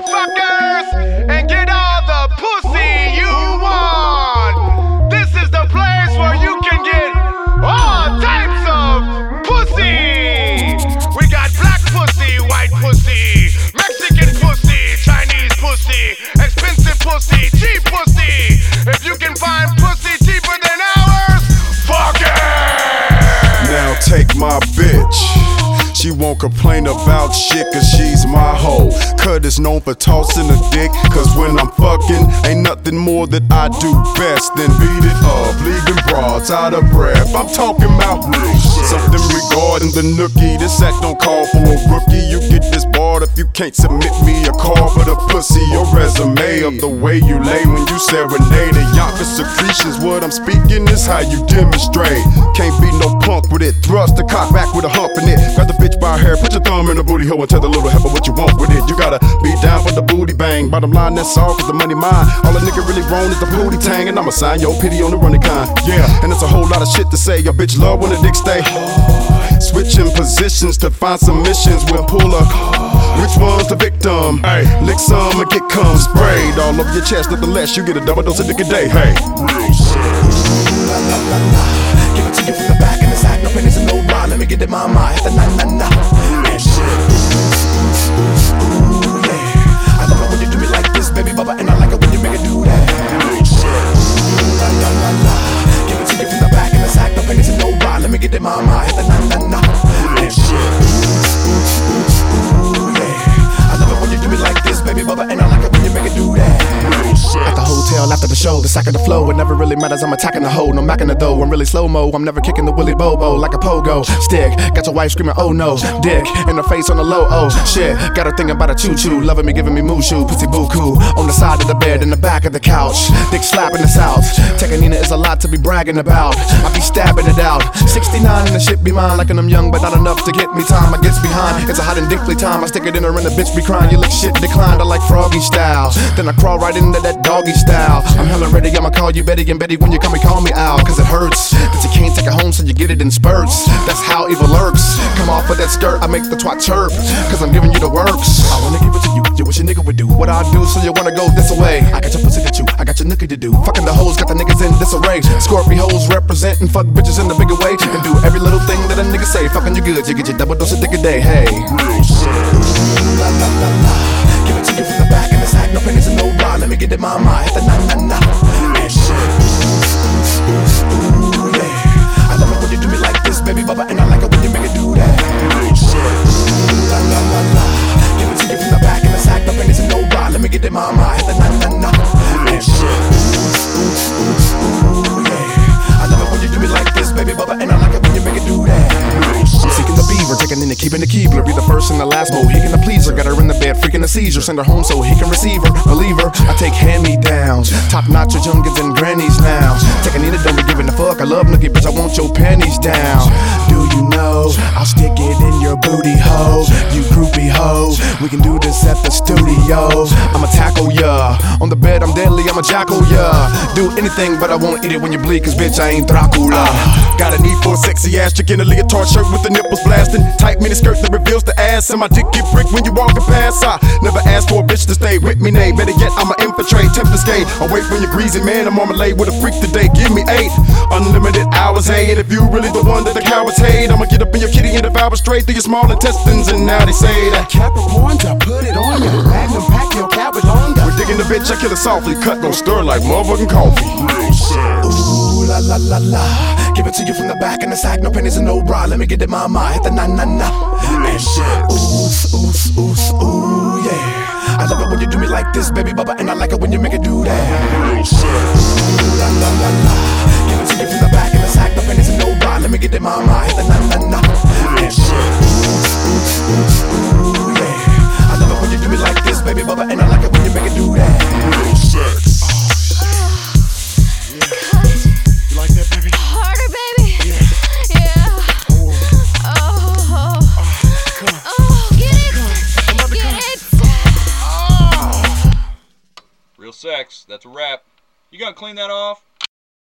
motherfuckers, and get all the pussy you want. This is the place where you can get all types of pussy. We got black pussy, white pussy, Mexican pussy, Chinese pussy, expensive pussy, cheap pussy. If you can find pussy cheaper than ours, fuck it. Now take my bitch. She won't complain about shit cause she's my hoe. Cut is known for tossing a dick, cause when I'm fucking, ain't nothing more that I do best than beat it up, leaving broads out of breath. I'm talking about something regarding the nookie. This act don't call for a rookie. You get disbarred if you can't submit me a call for the pussy or resume of the way you lay when you serenade. And Yonkers secretions, what I'm speaking is how you demonstrate. Can't be no punk with it. Thrust the cock back with a hump in it. Grab the bitch by her hair, put your thumb in the booty hole and tell the little heifer what you want with it. You gotta be down for the booty bang. Bottom line, that's all, cause the money mine. All a nigga really want is the booty tang, and I'ma sign your pity on the running kind. Yeah, and it's a whole lot of shit to say. Your bitch love when the dick stay switching positions to find submissions. We'll pull up. Which one's the victim? Hey, lick some and get cum sprayed all over your chest. Nothing less, you get a double dose of dick a day. Hey, give it to you from the back and the side. No pennies and no bra. Let me get it, mama. Hit the na-na-na. And shit. Ooh, yeah. I love it when you do me like this, baby bubba. And I like it when you make it do that. La-la-la-la. Give it to you from the back and the side. No pennies and no bra. Let me get it, mama. Hit the na-na-na. And shit. Ooh, yeah. I love it when you do me like this, baby bubba. And I like it when you make it do that. At the hotel after the show, the sack of the flow. It never really matters, I'm attacking the hoe. No macking it though, I'm really slow-mo. I'm never kicking the willy bobo like a pogo stick. Got your wife screaming, oh no. Dick in her face on the low, oh shit. Got her thinking about a choo-choo. Loving me, giving me moo-shoo. Pussy buku. On the side of the bed, in the back of the couch. Dick slapping the south. Tekanina is a lot to be bragging about. I be stabbing it out. 69 and the shit be mine. Like I'm young, but not enough to get me time. I gets behind. It's a hot and dickly time. I stick it in her and the bitch be crying. You look shit declined. I like froggy style. Then I crawl right into that doggy style. I'm hella ready, I'ma call you Betty, and Betty when you call me out. Cause it hurts that you can't take it home, so you get it in spurts. That's how evil lurks. Come off of that skirt, I make the twat chirp, cause I'm giving you the works. I wanna give it to you, you wish a nigga would do what I do, so you wanna go this way. I got your pussy to chew, I got your nookie to do. Fucking the hoes, got the niggas in disarray. Scorpio hoes representing, fuck bitches in the bigger way. And do every little thing that a nigga say. Fucking you good, you get your double dose of dick a day, hey. La la la la. Give it to you from the back and the side, no pennies and no bra. Let me get it, mama, hit the na-na-na. And shit. Ooh, yeah. I love it when you do me like this, baby bubba. And I like it when you make it do that. La la la la. Give it to you from the back and the side, no pennies and no bra. Let me get it, mama, hit the na-na-na. And shit. Ooh, yeah. I love it when you do me like this, baby bubba. And I like it when you make it do that. I'm seeking the beaver, taking in the keeping the Keebler. Be the first and the last, Mohican the pleaser. Got her in the bed, freaking a seizure. Send her home so he can receive her. Believe her, I take hand-me-downs. Top notch is younger than grannies now. Taking it, don't be giving a fuck. I love nookie, bitch, I want your panties down. Do you know, I'll stick it in your booty hole. You groupie hoes, we can do this at the studio. I'ma tackle ya. On the bed, I'm deadly, I'ma jackal ya. Do anything, but I won't eat it when you bleed, cause bitch, I ain't Dracula. Got a need for a sexy ass chick in a leotard shirt with the nipples blasting. Tight mini skirt that reveals the ass, and my dick get pricked when you walking past. I never asked for a bitch to stay with me, nay. Better yet, I'ma infiltrate, tempescate. Away from your greasy man, I'm marmalade with a freak today. Give me 8 unlimited hours, hey. And if you really the one that the cowards hate, I'ma get up in your kitty and devour straight through your small intestines. And now they say that Capricorns, I put it on you. Magnum pack your cat with longer. We're digging the bitch, I kill it softly. Cut gon' stir like motherfucking coffee. Ooh, la la la la. Give it to you from the back and the side, no pennies and no bra. Let me get it, mama, hit the na-na-na. And shit. Ooh, yeah. I love it when you do me like this, baby bubba. And I like it when you make it do that. La la la la. Give it to you from the back and the side, no pennies and no bra. Let me get it, mama, hit the na-na-na. And shit. Ooh, yeah. I love it when you do me like this, baby bubba. And I like it when you make it do that. Sex. Real sex, that's a wrap. You gonna clean that off?